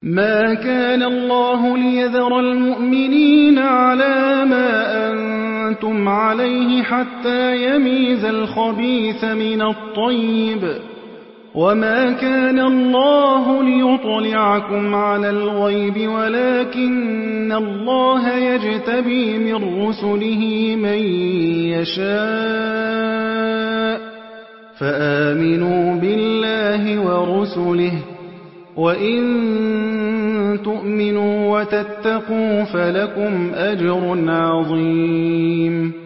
مَا كَانَ اللَّهُ لِيَذَرَ الْمُؤْمِنِينَ عَلَىٰ مَا أَنتُمْ عَلَيْهِ حَتَّىٰ يَمِيزَ الْخَبِيثَ مِنَ الطَّيِّبِ ۗ وَمَا كَانَ اللَّهُ لِيُطْلِعَكُمْ عَلَى الْغَيْبِ وَلَٰكِنَّ اللَّهَ يَجْتَبِي مِن رُّسُلِهِ مَن يَشَاءُ ۖ فَآمِنُوا بِاللَّهِ وَرُسُلِهِ ۚ وَإِن تُؤْمِنُوا وَتَتَّقُوا فَلَكُمْ أَجْرٌ عَظِيمٌ